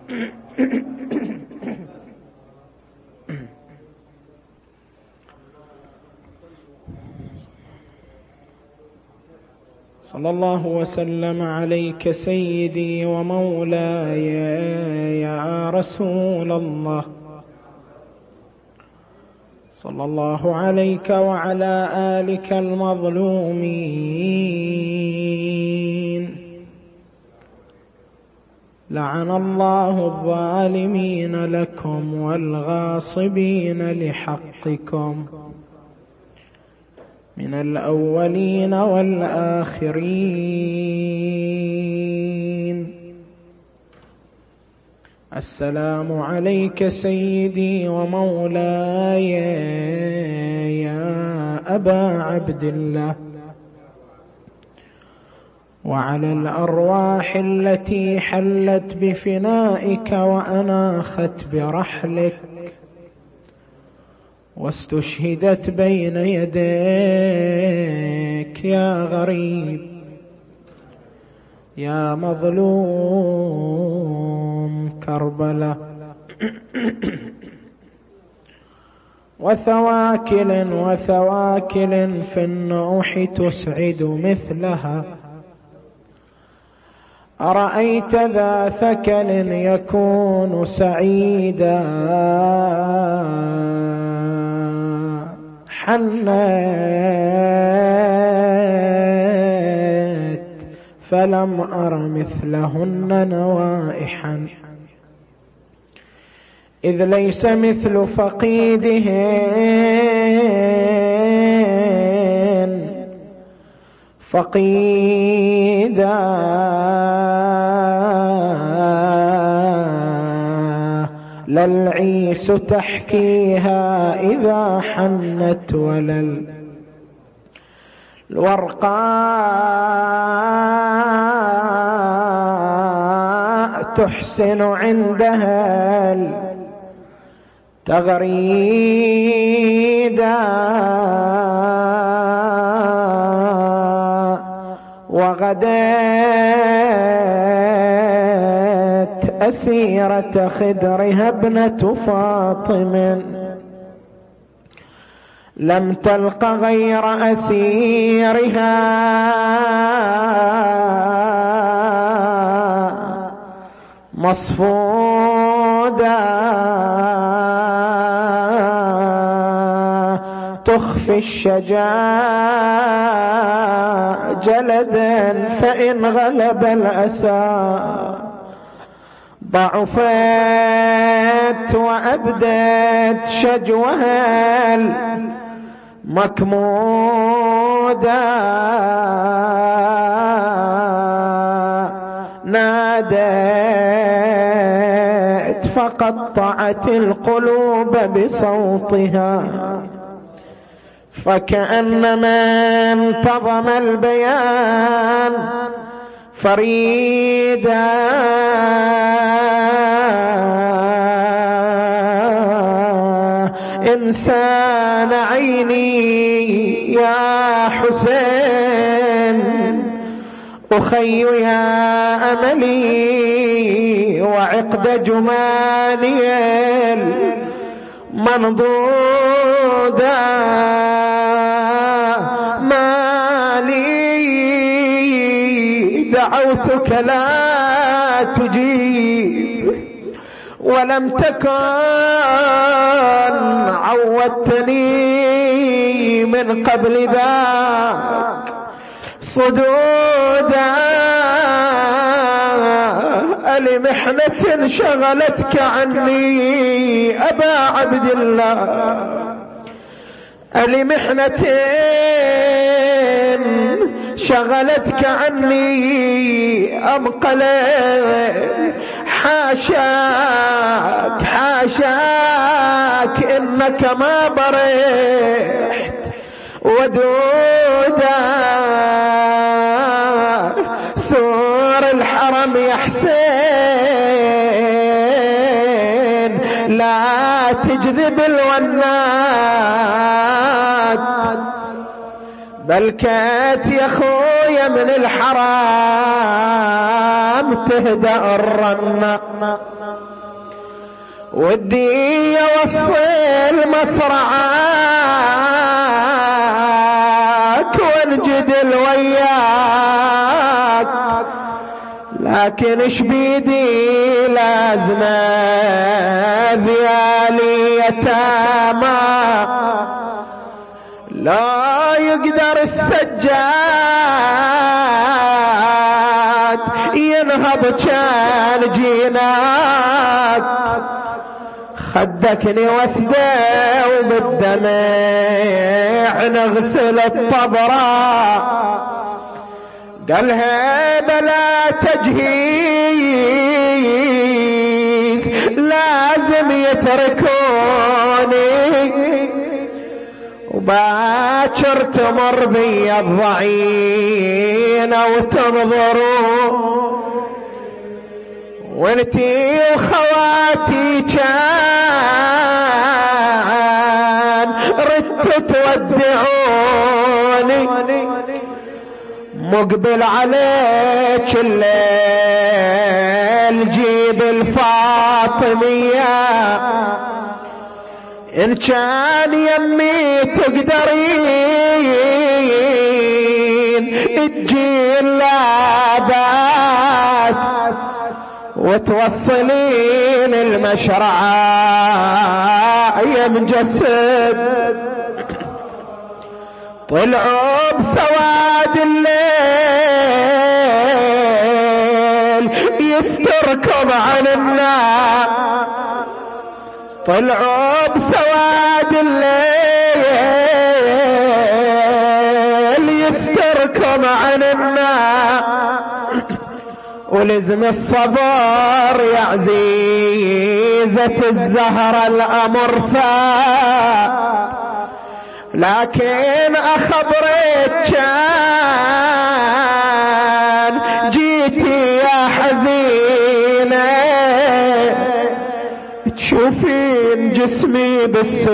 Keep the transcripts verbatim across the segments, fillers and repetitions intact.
صلى الله وسلم عليك سيدي ومولاي يا رسول الله، صلى الله عليك وعلى آلك المظلومين. لعن الله الظالمين لكم والغاصبين لحقكم من الأولين والآخرين. السلام عليك سيدي ومولاي يا أبا عبد الله، وعلى الأرواح التي حلت بفنائك وأناخت برحلك واستشهدت بين يديك يا غريب يا مظلوم كربلاء. وثواكل وثواكل في النوح تسعد مثلها، أرأيت ذا ثكل يكون سعيدا حنيت فلم أر مثلهن نوائحا، إذ ليس مثل فقيدهن فقيدا للعيس تحكيها إذا حنت ولا الورقاء تحسن عندها التغريدا. وغدت أسيرة خدرها ابنة فاطم، لم تلق غير أسيرها مصفودا، تخفي الشجاع جلدا فإن غلب الأسى ضعفت وأبدت شجوها المكمودا. نادت فقطعت القلوب بصوتها، فكأنما انتظم البيان فريدا. إنسان عيني يا حسين، أخي يا أملي وعقد جماني المنضودا. ما لي دعوتك لا تجيب، ولم تكن عودتني من قبل ذاك صدودا. ألمحنة شغلتك عني أبا عبد الله، ألمحنة شغلتك عني أم قلت حاشاك حاشاك إنك ما برحت ودودا. سور الحرم يا حسين لا تجذب الونات، بل كات يا خويا من الحرام تهدأ الرنة. ودي اوصل مصرعك والجدل وياك، لكن اش بيدي لازمه ذيالي يتامى، لا يقدر السجاد ينهض كان جيناك، خدكني وسده وبالدمع نغسل الطبرة، قالها بلا تجهيز لازم يتركوني، وباكر تمر بي الضعينة وتنظروا، وانتي وخواتي كان ردت تودعوني، مقبل عليك الليل جيب الفاطمية، إن كان يمي تقدرين تجين لا باس، وتوصلين المشرعة يا مجسد. طلعوا بسواد الليل يستركم عن النار، طلعوا بسواد الليل يستركم عن النار، ولزم الصبر يا عزيزة الزهرة الأمر فات، لكن أخبرك كان جيتي يا حزينة، تشوفين جسمي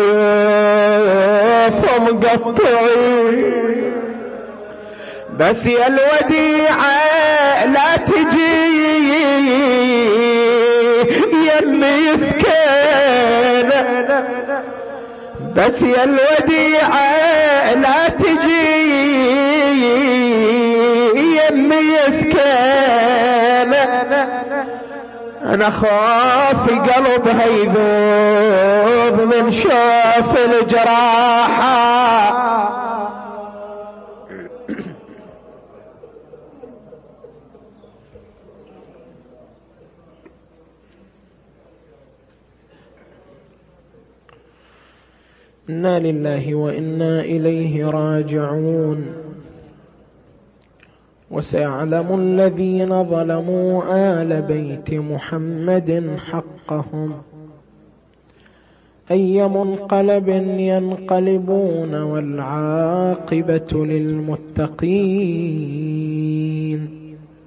بالسيف مقطعي، بس يا الوديعة لا تجي يمي سكينة، بس يا الوديعة لا تجي يمي سكينة، أنا خاف قلبها يذوب من شوف الجراحة. إنا لله وإنا إليه راجعون. وسيعلم الذين ظلموا آل بيت محمد حقهم أي منقلب ينقلبون والعاقبة للمتقين.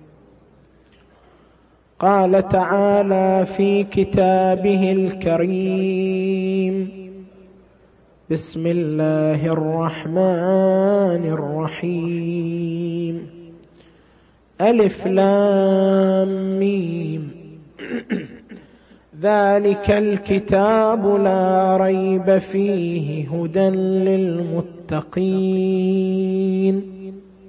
قال تعالى في كتابه الكريم: بسم الله الرحمن الرحيم. ألف لام ميم. ذلك الكتاب لا ريب فيه هدى للمتقين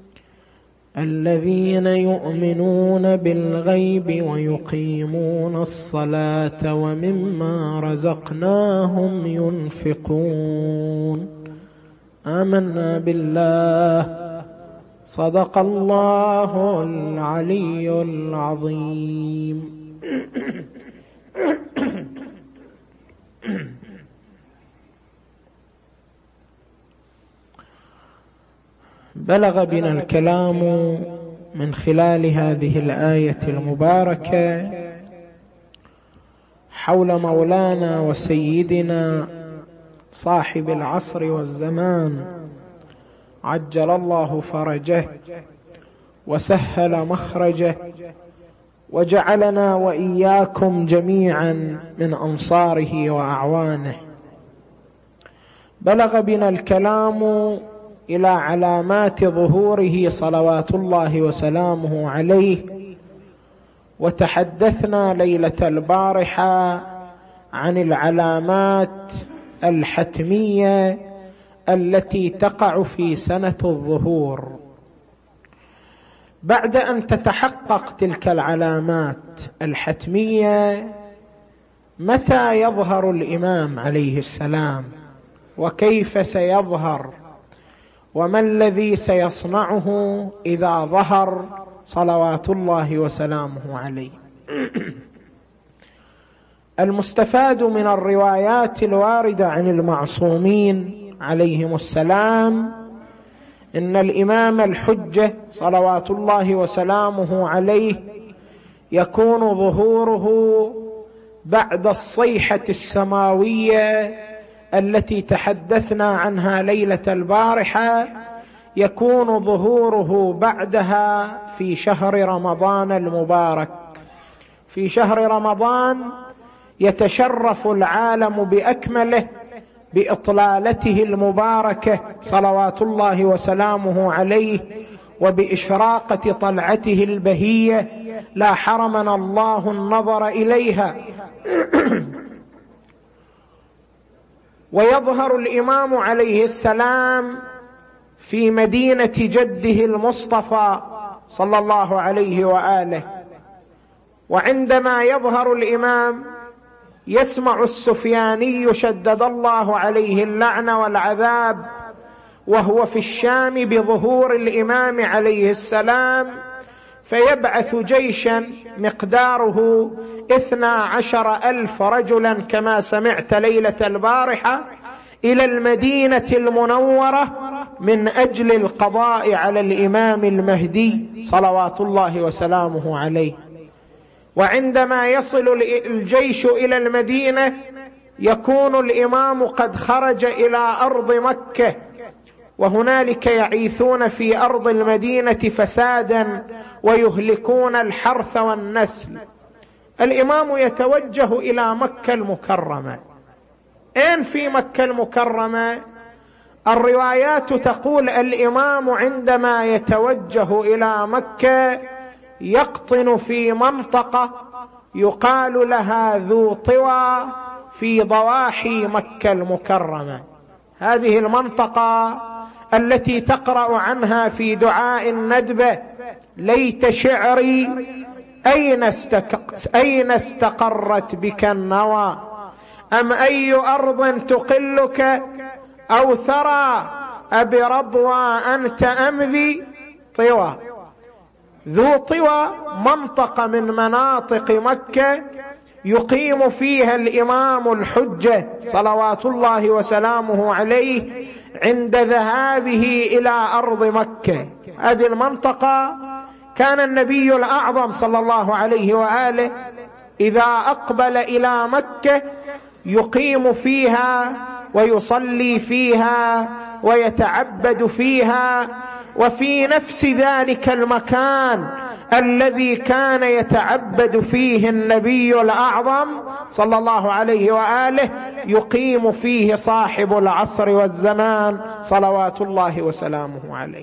الذين يؤمنون بالغيب ويقيمون الصلاة ومما رزقناهم ينفقون. آمنا بالله. صدق الله العلي العظيم. بلغ بنا الكلام من خلال هذه الآية المباركة حول مولانا وسيدنا صاحب العصر والزمان عجل الله فرجه وسهل مخرجه، وجعلنا وإياكم جميعا من أنصاره وأعوانه. بلغ بنا الكلام إلى علامات ظهوره صلوات الله وسلامه عليه، وتحدثنا ليلة البارحة عن العلامات الحتمية التي تقع في سنة الظهور. بعد أن تتحقق تلك العلامات الحتمية، متى يظهر الإمام عليه السلام وكيف سيظهر وما الذي سيصنعه إذا ظهر صلوات الله وسلامه عليه؟ المستفاد من الروايات الواردة عن المعصومين عليهم السلام إن الإمام الحجة صلوات الله وسلامه عليه يكون ظهوره بعد الصيحة السماوية التي تحدثنا عنها ليلة البارحة، يكون ظهوره بعدها في شهر رمضان المبارك. في شهر رمضان يتشرف العالم بأكمله بإطلالته المباركة صلوات الله وسلامه عليه وبإشراقة طلعته البهية لا حرمنا الله النظر إليها. ويظهر الإمام عليه السلام في مدينة جده المصطفى صلى الله عليه وآله. وعندما يظهر الإمام يسمع السفياني شدد الله عليه اللعن والعذاب وهو في الشام بظهور الإمام عليه السلام، فيبعث جيشا مقداره اثنا عشر ألف رجلا كما سمعت ليلة البارحة إلى المدينة المنورة من أجل القضاء على الإمام المهدي صلوات الله وسلامه عليه. وعندما يصل الجيش إلى المدينة يكون الإمام قد خرج إلى أرض مكة، وهنالك يعيثون في أرض المدينة فسادا ويهلكون الحرث والنسل. الإمام يتوجه إلى مكة المكرمة. أين في مكة المكرمة؟ الروايات تقول الإمام عندما يتوجه إلى مكة يقطن في منطقة يقال لها ذو طوى في ضواحي مكة المكرمة. هذه المنطقة التي تقرأ عنها في دعاء الندبة: ليت شعري أين, استك... أين استقرت بك النوى، أم أي أرض تقلك أو ثرى، أبرضوى أنت أم ذي طوى. ذو طوى منطقة من مناطق مكة يقيم فيها الإمام الحجة صلوات الله وسلامه عليه عند ذهابه إلى أرض مكة. هذه المنطقة كان النبي الأعظم صلى الله عليه وآله إذا أقبل إلى مكة يقيم فيها ويصلي فيها ويتعبد فيها. وفي نفس ذلك المكان الذي كان يتعبد فيه النبي الأعظم صلى الله عليه وآله يقيم فيه صاحب العصر والزمان صلوات الله وسلامه عليه.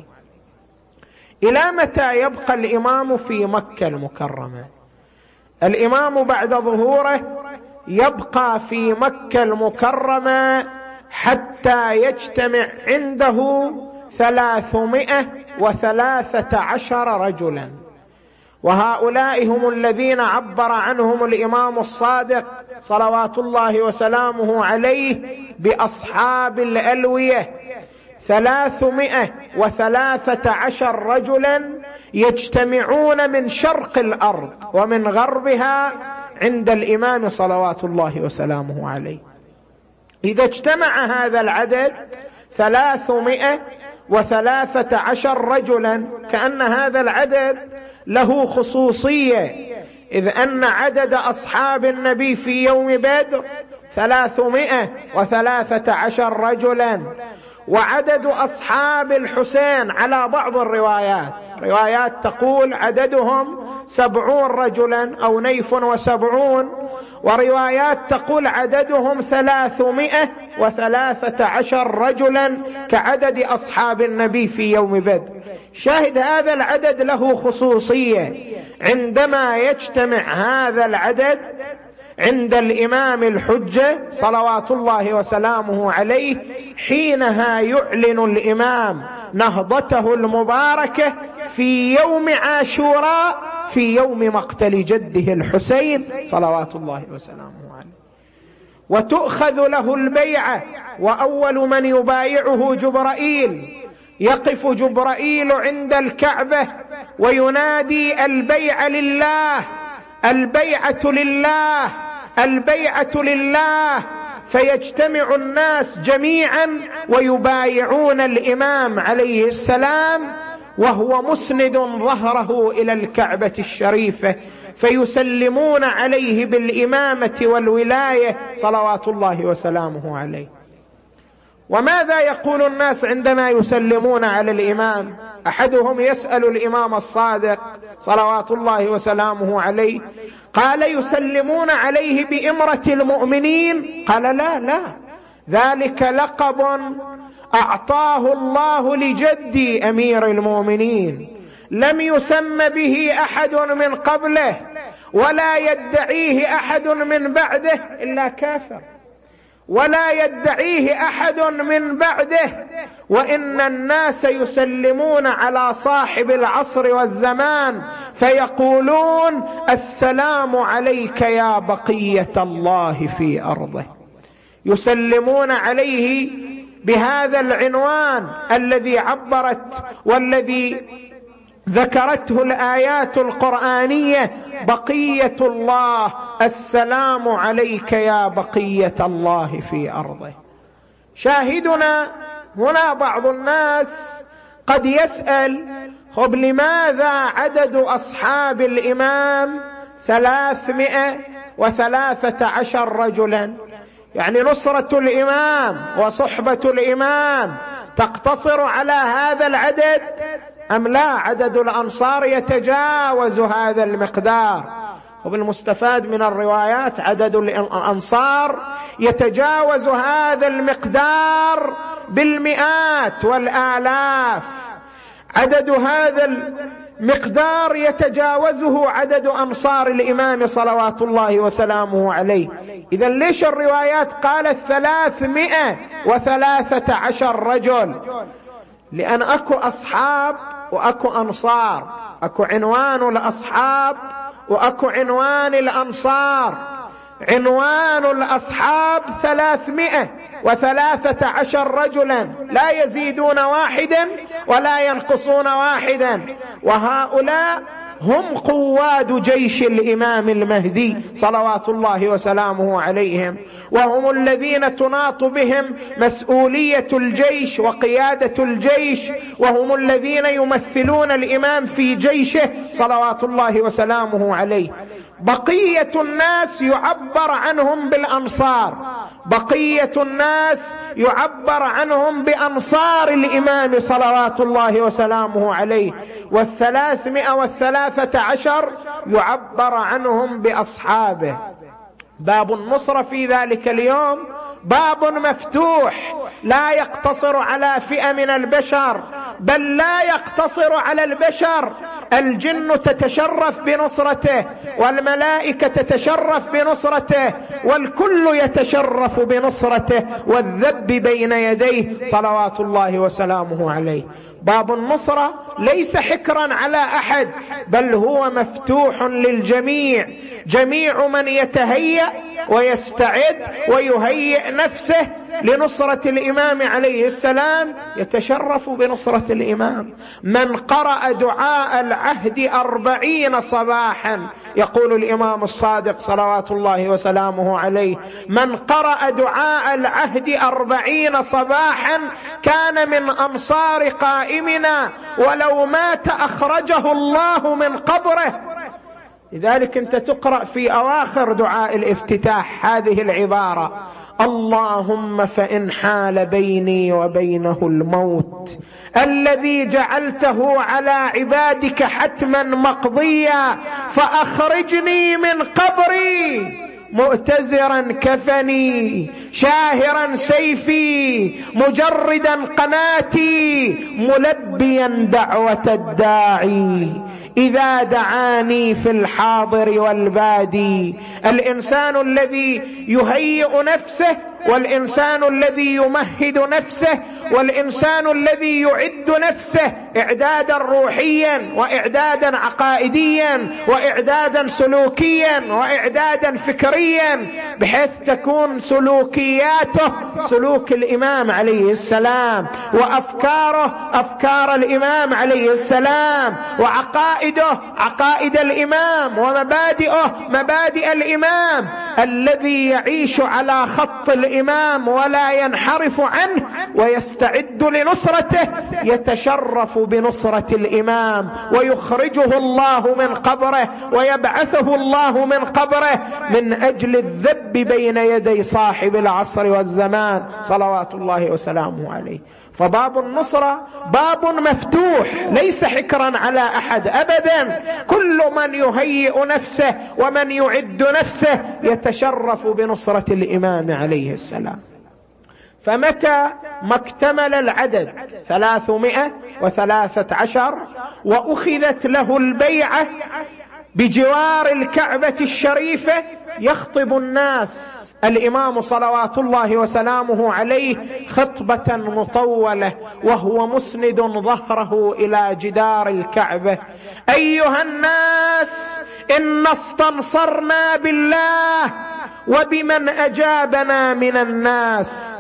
إلى متى يبقى الإمام في مكة المكرمة؟ الإمام بعد ظهوره يبقى في مكة المكرمة حتى يجتمع عنده ثلاثمائة وثلاثة عشر رجلا، وهؤلاء هم الذين عبر عنهم الإمام الصادق صلوات الله وسلامه عليه بأصحاب الألوية. ثلاثمائة وثلاثة عشر رجلا يجتمعون من شرق الأرض ومن غربها عند الإمام صلوات الله وسلامه عليه. إذا اجتمع هذا العدد ثلاثمائة وثلاثة عشر رجلا كأن هذا العدد له خصوصية، إذ أن عدد أصحاب النبي في يوم بدر ثلاثمائة وثلاثة عشر رجلا، وعدد أصحاب الحسين على بعض الروايات روايات تقول عددهم سبعون رجلا أو نيف وسبعون، وروايات تقول عددهم ثلاثمائة وثلاثة عشر رجلا كعدد أصحاب النبي في يوم بدر. شاهد هذا العدد له خصوصية، عندما يجتمع هذا العدد عند الإمام الحجة صلوات الله وسلامه عليه، حينها يعلن الإمام نهضته المباركة في يوم عاشوراء، في يوم مقتل جده الحسين صلوات الله وسلامه عليه، وتؤخذ له البيعة، وأول من يبايعه جبرائيل. يقف جبرائيل عند الكعبة وينادي: البيعة لله، البيعة لله، البيعة لله، فيجتمع الناس جميعا ويبايعون الإمام عليه السلام وهو مسند ظهره إلى الكعبة الشريفة، فيسلمون عليه بالإمامة والولاية صلوات الله وسلامه عليه. وماذا يقول الناس عندما يسلمون على الإمام؟ أحدهم يسأل الإمام الصادق صلوات الله وسلامه عليه، قال: يسلمون عليه بإمرة المؤمنين؟ قال: لا لا، ذلك لقب أعطاه الله لجدي أمير المؤمنين، لم يسم به أحد من قبله ولا يدعيه أحد من بعده إلا كافر، ولا يدعيه أحد من بعده. وإن الناس يسلمون على صاحب العصر والزمان فيقولون: السلام عليك يا بقية الله في أرضه. يسلمون عليه بهذا العنوان الذي عبرت والذي ذكرته الآيات القرآنية: بقية الله، السلام عليك يا بقية الله في أرضه. شاهدنا هنا بعض الناس قد يسأل: خب لماذا عدد أصحاب الإمام ثلاثمائة وثلاثة عشر رجلا؟ يعني نصرة الإمام وصحبة الإمام تقتصر على هذا العدد أم لا؟ عدد الأنصار يتجاوز هذا المقدار، وبالمستفاد من الروايات عدد الأنصار يتجاوز هذا المقدار بالمئات والآلاف. عدد هذا المقدار يتجاوزه عدد أنصار الإمام صلوات الله وسلامه عليه. إذن ليش الروايات قالت ثلاثمائة وثلاثة عشر رجل؟ لأن أكو أصحاب وأكو أنصار، أكو عنوان الأصحاب وأكو عنوان الأنصار. عنوان الأصحاب ثلاثمائة وثلاثة عشر رجلا، لا يزيدون واحدا ولا ينقصون واحدا، وهؤلاء هم قواد جيش الإمام المهدي صلوات الله وسلامه عليهم، وهم الذين تناط بهم مسؤولية الجيش وقيادة الجيش، وهم الذين يمثلون الإمام في جيشه صلوات الله وسلامه عليه. بقية الناس يعبر عنهم بالأنصار، بقية الناس يعبر عنهم بأنصار الإمام صلوات الله وسلامه عليه، والثلاثمائة والثلاثة عشر يعبر عنهم بأصحابه. باب النصرة في ذلك اليوم باب مفتوح، لا يقتصر على فئة من البشر، بل لا يقتصر على البشر. الجن تتشرف بنصرته، والملائكة تتشرف بنصرته، والكل يتشرف بنصرته والذب بين يديه صلوات الله وسلامه عليه. باب النصرة ليس حكرا على أحد، بل هو مفتوح للجميع. جميع من يتهيأ ويستعد ويهيئ نفسه لنصرة الإمام عليه السلام يتشرف بنصرة الإمام. من قرأ دعاء العهد أربعين صباحا، يقول الإمام الصادق صلوات الله وسلامه عليه: من قرأ دعاء العهد أربعين صباحا كان من أنصار قائمنا، ولو مات أخرجه الله من قبره. لذلك أنت تقرأ في أواخر دعاء الافتتاح هذه العبارة: اللهم فإن حال بيني وبينه الموت الذي جعلته على عبادك حتما مقضيا فأخرجني من قبري مؤتزرا كفني شاهرا سيفي مجردا قناتي ملبيا دعوة الداعي إذا دعاني في الحاضر والبادي. الإنسان الذي يهيئ نفسه، والإنسان الذي يمهد نفسه، والإنسان الذي يعد نفسه إعدادا روحيا وإعدادا عقائديا وإعدادا سلوكيا وإعدادا فكريا، بحيث تكون سلوكياته سلوك الإمام عليه السلام، وأفكاره أفكار الإمام عليه السلام، وعقائده عقائد الإمام، ومبادئه مبادئ الإمام. الذي يعيش على خط الإمام ولا ينحرف عنه ويستعد لنصرته يتشرف بنصرة الإمام، ويخرجه الله من قبره ويبعثه الله من قبره من أجل الذب بين يدي صاحب العصر والزمان صلوات الله وسلامه عليه. فباب النصرة باب مفتوح، ليس حكرا على أحد أبدا. كل من يهيئ نفسه ومن يعد نفسه يتشرف بنصرة الإمام عليه السلام. فمتى ما اكتمل العدد ثلاثمائة وثلاثة عشر وأخذت له البيعة بجوار الكعبة الشريفة، يخطب الناس الإمام صلوات الله وسلامه عليه خطبة مطولة وهو مسند ظهره إلى جدار الكعبة: أيها الناس، إن استنصرنا بالله وبمن أجابنا من الناس،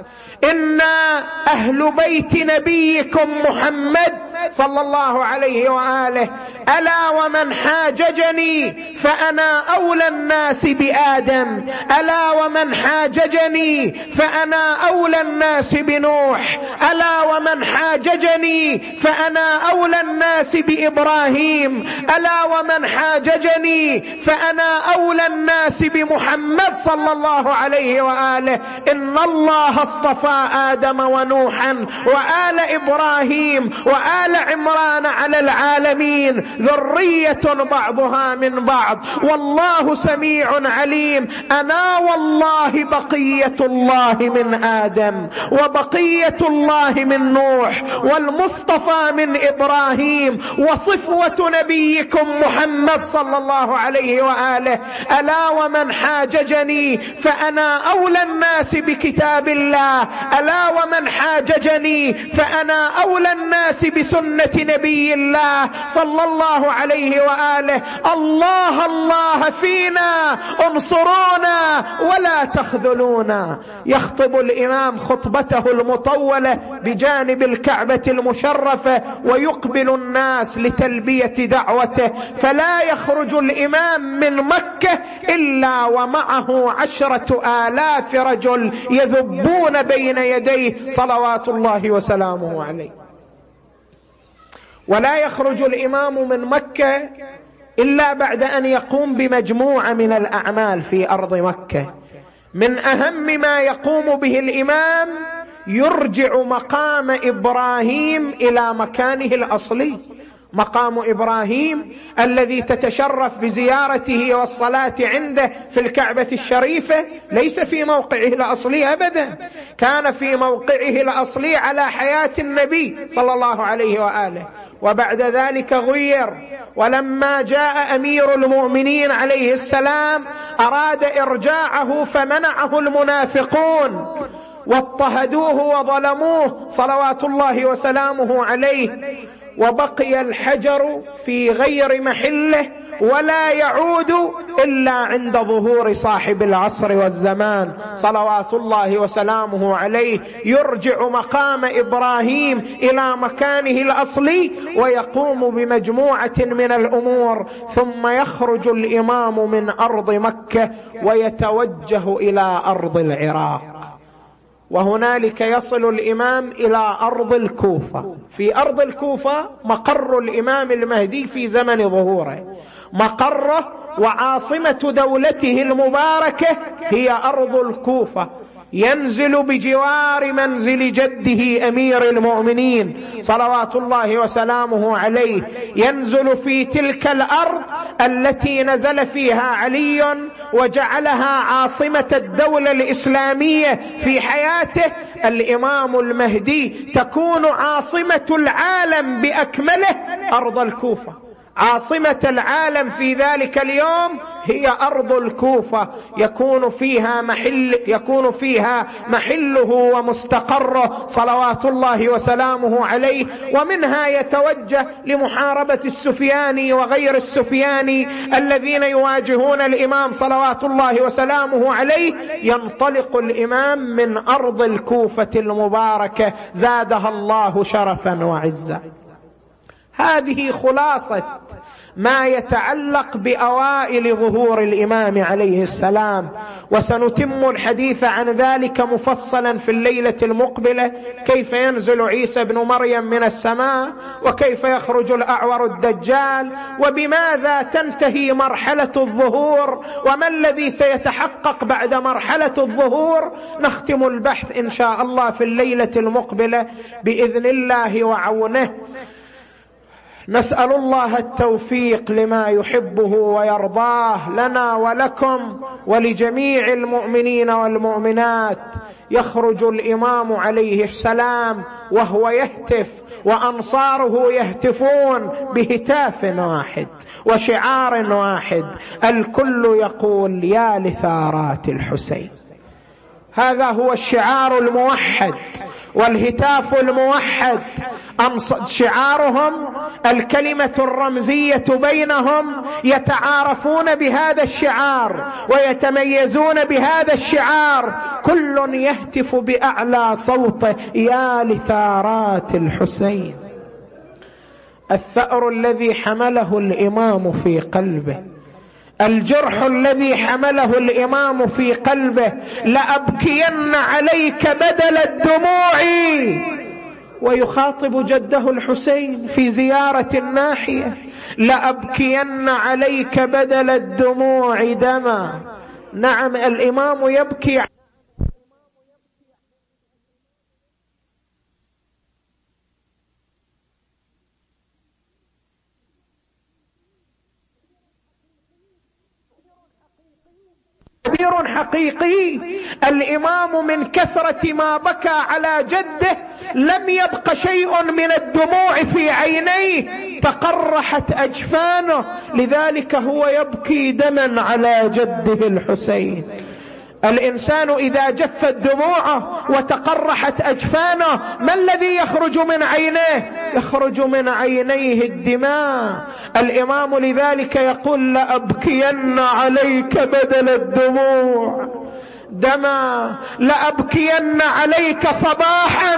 إنا أهل بيت نبيكم محمد صلى الله عليه وآله، ألا ومن حاججني فأنا أولى الناس بآدم، ألا ومن حاججني فأنا أولى الناس بنوح، ألا ومن حاججني فأنا أولى الناس بإبراهيم، ألا ومن حاججني فأنا أولى الناس بمحمد صلى الله عليه وآله. إن الله اصطفى آدم ونوحا وآل إبراهيم وآل عمران على العالمين، ذرية بعضها من بعض، والله سميع عليم. أنا والله بقية الله من آدم، وبقية الله من نوح، والمصطفى من إبراهيم، وصفوة نبيكم محمد صلى الله عليه وآله. ألا ومن حاججني فأنا أولى الناس بكتاب الله، ألا ومن حاججني فأنا أولى الناس بسنة نبي الله صلى الله عليه وآله. الله الله فينا، انصرونا ولا تخذلونا. يخطب الإمام خطبته المطولة بجانب الكعبة المشرفة، ويقبل الناس لتلبية دعوته، فلا يخرج الإمام من مكة إلا ومعه عشرة آلاف رجل يذبون بين يديه صلوات الله وسلامه عليه. ولا يخرج الإمام من مكة إلا بعد أن يقوم بمجموعة من الأعمال في أرض مكة. من أهم ما يقوم به الإمام يرجع مقام إبراهيم إلى مكانه الأصلي. مقام إبراهيم الذي تتشرف بزيارته والصلاة عنده في الكعبة الشريفة ليس في موقعه الأصلي أبدا، كان في موقعه الأصلي على حياة النبي صلى الله عليه وآله، وبعد ذلك غير. ولما جاء أمير المؤمنين عليه السلام أراد إرجاعه فمنعه المنافقون واضطهدوه وظلموه صلوات الله وسلامه عليه، وبقي الحجر في غير محله ولا يعود إلا عند ظهور صاحب العصر والزمان صلوات الله وسلامه عليه. يرجع مقام إبراهيم إلى مكانه الأصلي ويقوم بمجموعة من الأمور، ثم يخرج الإمام من أرض مكة ويتوجه إلى أرض العراق، وهنالك يصل الإمام إلى أرض الكوفة. في أرض الكوفة مقر الإمام المهدي في زمن ظهوره، مقره وعاصمة دولته المباركة هي أرض الكوفة. ينزل بجوار منزل جده أمير المؤمنين صلوات الله وسلامه عليه، ينزل في تلك الأرض التي نزل فيها علي وجعلها عاصمة الدولة الإسلامية في حياته. الإمام المهدي تكون عاصمة العالم بأكمله أرض الكوفة. عاصمة العالم في ذلك اليوم هي أرض الكوفة، يكون فيها محل يكون فيها محله ومستقره صلوات الله وسلامه عليه، ومنها يتوجه لمحاربة السفياني وغير السفياني الذين يواجهون الإمام صلوات الله وسلامه عليه. ينطلق الإمام من أرض الكوفة المباركة زادها الله شرفا وعزا. هذه خلاصة ما يتعلق بأوائل ظهور الإمام عليه السلام، وسنتم الحديث عن ذلك مفصلا في الليلة المقبلة، كيف ينزل عيسى بن مريم من السماء، وكيف يخرج الأعور الدجال، وبماذا تنتهي مرحلة الظهور، وما الذي سيتحقق بعد مرحلة الظهور. نختم البحث إن شاء الله في الليلة المقبلة بإذن الله وعونه. نسأل الله التوفيق لما يحبه ويرضاه لنا ولكم ولجميع المؤمنين والمؤمنات. يخرج الإمام عليه السلام وهو يهتف وأنصاره يهتفون بهتاف واحد وشعار واحد، الكل يقول يا لثارات الحسين. هذا هو الشعار الموحد والهتاف الموحد. شعارهم الكلمة الرمزية بينهم، يتعارفون بهذا الشعار ويتميزون بهذا الشعار، كل يهتف بأعلى صوته يا لثارات الحسين. الثأر الذي حمله الإمام في قلبه، الجرح الذي حمله الإمام في قلبه، لأبكين عليك بدل الدموع. ويخاطب جده الحسين في زيارة الناحية، لأبكين عليك بدل الدموع دما. نعم، الإمام يبكي تعبير حقيقي. الإمام من كثرة ما بكى على جده لم يبق شيء من الدموع في عينيه، تقرحت أجفانه، لذلك هو يبكي دما على جده الحسين. الإنسان إذا جفت دموعه وتقرحت أجفانه، ما الذي يخرج من عينيه؟ يخرج من عينيه الدماء. الإمام لذلك يقول لأبكين عليك بدل الدموع دما، لأبكين عليك صباحا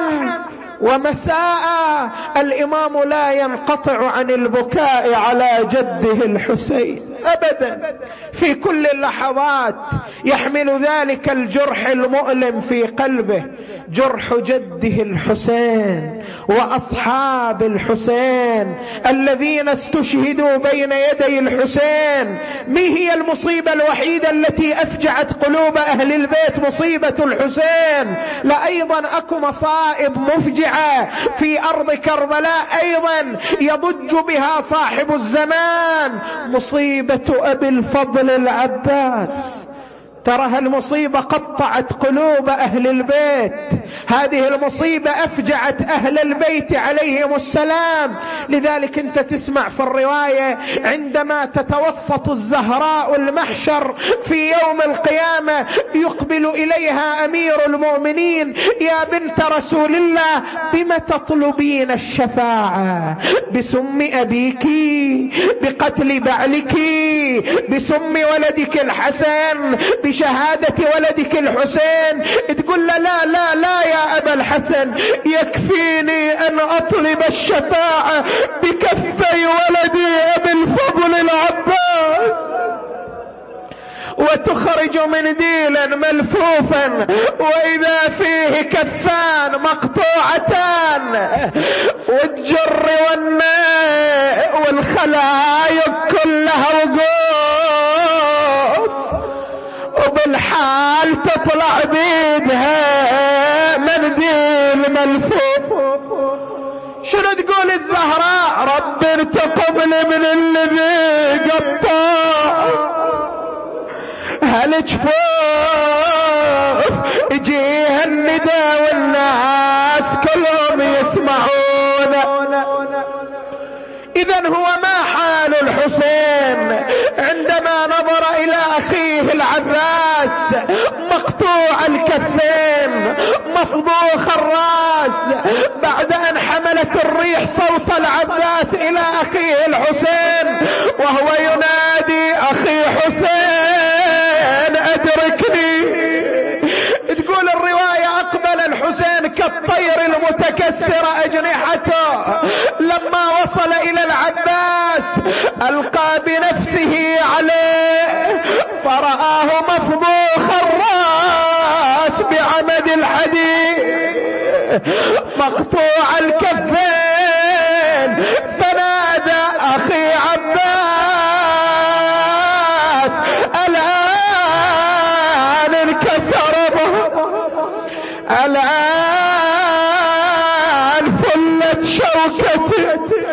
ومساء. الإمام لا ينقطع عن البكاء على جده الحسين أبدا، في كل اللحظات يحمل ذلك الجرح المؤلم في قلبه، جرح جده الحسين وأصحاب الحسين الذين استشهدوا بين يدي الحسين. ما هي المصيبة الوحيدة التي أفجعت قلوب أهل البيت؟ مصيبة الحسين. لأيضا أكو مصائب مفجعة في أرض كربلاء أيضا يضج بها صاحب الزمان، مصيبة أبي الفضل العباس. ترى المصيبة قطعت قلوب أهل البيت، هذه المصيبة أفجعت أهل البيت عليهم السلام. لذلك أنت تسمع في الرواية عندما تتوسط الزهراء المحشر في يوم القيامة يقبل إليها أمير المؤمنين: يا بنت رسول الله بما تطلبين الشفاعة؟ بسم أبيك، بقتل بعلك، بسم ولدك الحسن، بشهادة ولدك الحسين. تقول له لا لا لا يا أبا الحسن، يكفيني أن أطلب الشفاعة بكفي ولدي أبي الفضل العباس. وتخرج منديلا ملفوفا وإذا فيه كفان مقطوعتان، والجر والماء والخلايق كلها وقوف، وبالحال تطلع بيدها منديل ملفوف. شنو تقول الزهراء؟ رب انتقمني من الذي قطع هالجفوف. يجيها الندى والناس كلهم يسمعون، إذن هو ما حال الحسين عندما نظر إلى أخيه العباس مقطوع الكفين مفضوخ الرأس بعد أن حملت الريح صوت العباس إلى أخيه الحسين وهو ينادي أخي حسين أدركني. تقول الرواية أقبل الحسين كالطير المتكسر أجنحته لما وصل إلى العباس ألقى بنفسه عليه فرآه مفضوخ الرأس بعمد الحديد مقطوع الكفين فنادى أخي عباس الآن انكسر الآن فلت شوكتي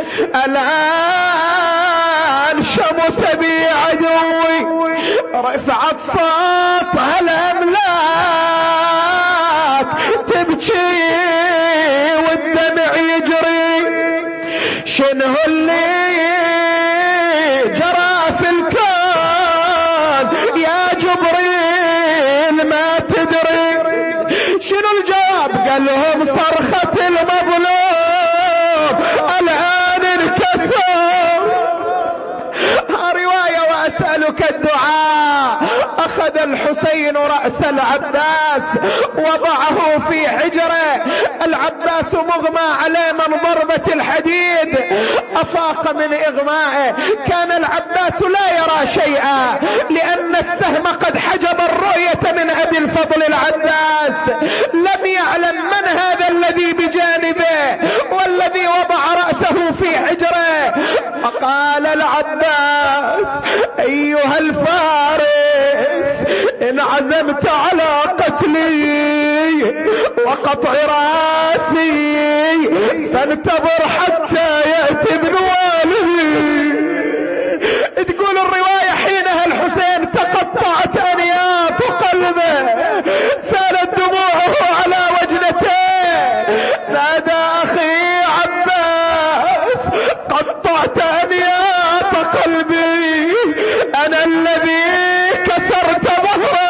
الآن شمت بي عدوي رفعت صوتها الأملاك تبكي والدمع يجري شنو اللي جرى في الكون يا جبريل ما تدري شنو الجواب؟ قال لهم صرخة المظلوم الآن انكسر. رواية وأسألك الدعاء. أخذ الحسين رأس العباس وضعه في حجره العباس مغمى عليه من ضربة الحديد أفاق من إغمائه كان العباس لا يرى شيئا لأن السهم قد حجب الرؤية من أبي الفضل العباس لم يعلم من هذا الذي بجانبه والذي وضع رأسه في حجره فقال العباس أيها الفارس إن عزمت على قتلي وقطع راسي فانتظر حتى يأتي ابن والدي. تقول الرواية حينها الحسين تقطعت أنياب قلبه سالت دموعه على وجنته نادى أخي عباس قطعت أنياب قلبي أنا الذي كسرت ظهره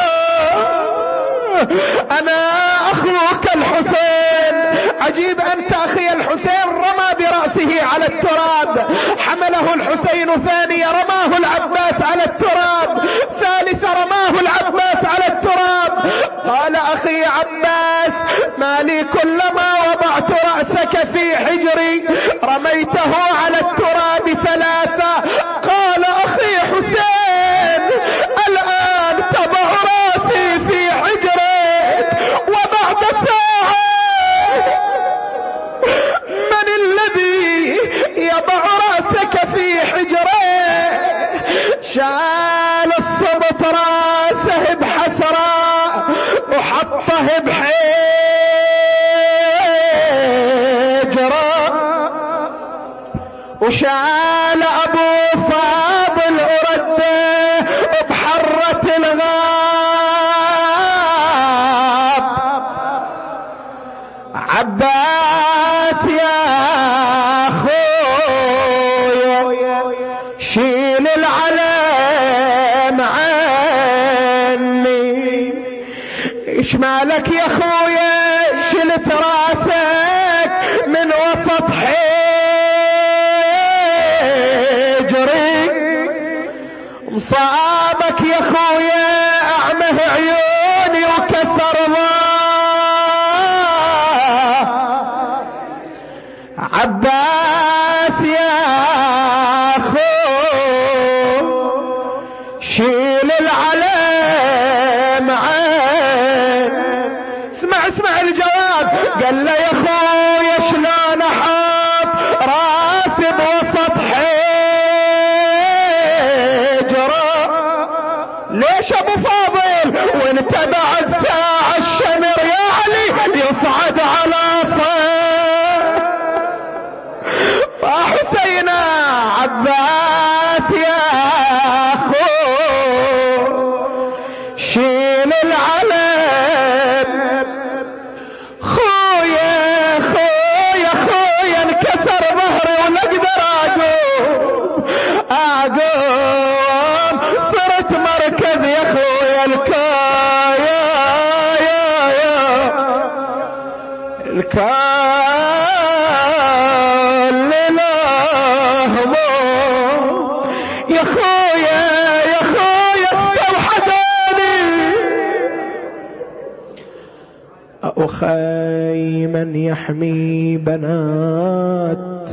أنا أخوك الحسين. عجيب أنت أخي الحسين رمى برأسه على التراب حمله الحسين ثانية رماه العباس على التراب ثالثة رماه العباس على التراب قال أخي عباس ما لي كلما وضعت رأسك في حجري رميته على التراب ثلاثة. قال أخي حسين الآن تضع رأسي في حجرك وبعد ساعة من الذي يضع رأسك في حجره؟ شال الصبط راسه بحسرة وحطه بحجره وشال أبو فاضل أرده بحرة الغاب. عباس يا أخويا شيل العلم عني. ايش مالك يا أخويا شلت راسك من وسط حجري مصابك يا أخويا أعمه عيوني وكسر عباس يا أخو شيل العلم عين. اسمع اسمع الجواب قال له يا أخويا شلون أحط راسي بوسط حجره ليش أبو فاضل وانت بعد ساعة الشمر يا علي يصعد على صوت حسين. عباس يا أخو شيل العلم خويا خويا خويا انكسر ظهري ولا اقدر اقول الكايا يا يا الكال لله يا خويا يا خويا استوحدني أخي من يحمي بنات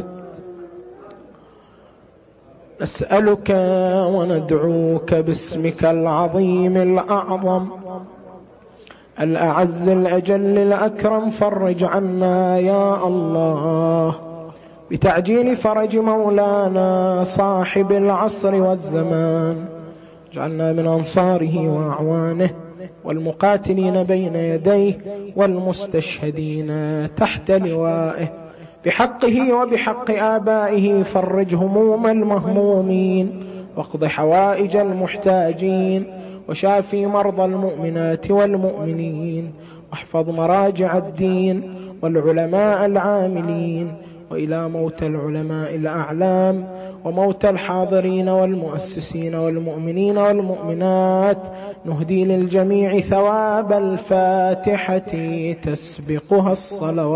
نسألك وندعوك باسمك العظيم الأعظم الأعز الأجل الأكرم فرج عنا يا الله بتعجيل فرج مولانا صاحب العصر والزمان. اجعلنا من أنصاره وأعوانه والمقاتلين بين يديه والمستشهدين تحت لوائه بحقه وبحق آبائه. فرج هموم المهمومين واقض حوائج المحتاجين وشافي مرضى المؤمنات والمؤمنين واحفظ مراجع الدين والعلماء العاملين. وإلى موت العلماء الأعلام وموت الحاضرين والمؤسسين والمؤمنين والمؤمنات نهدي للجميع ثواب الفاتحة تسبقها الصلوات.